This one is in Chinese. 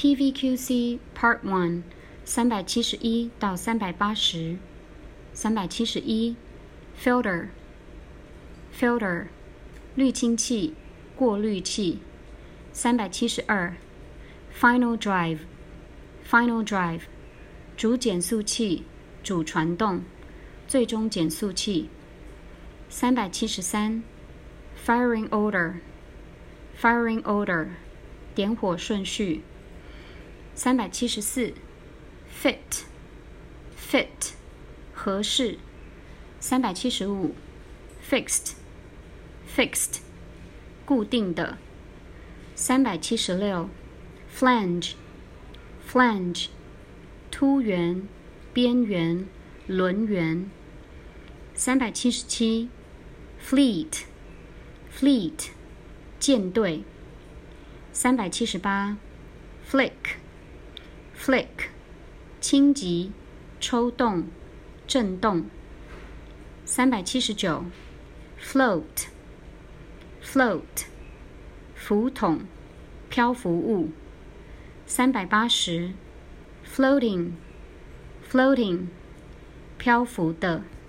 PVQC Part 1 371到380 371 Filter Filter 滤清器过滤器372 Final Drive Final Drive 主减速器主传动最终减速器373 Firing Order Firing Order 点火顺序374 Fit Fit 合适375 Fixed Fixed 固定的376 Flange Flange 凸圆边缘轮圆377 Fleet Fleet 舰队378 Flick Flick 轻击抽动震动379 Float Float 浮筒漂浮物380 Floating Floating 漂浮的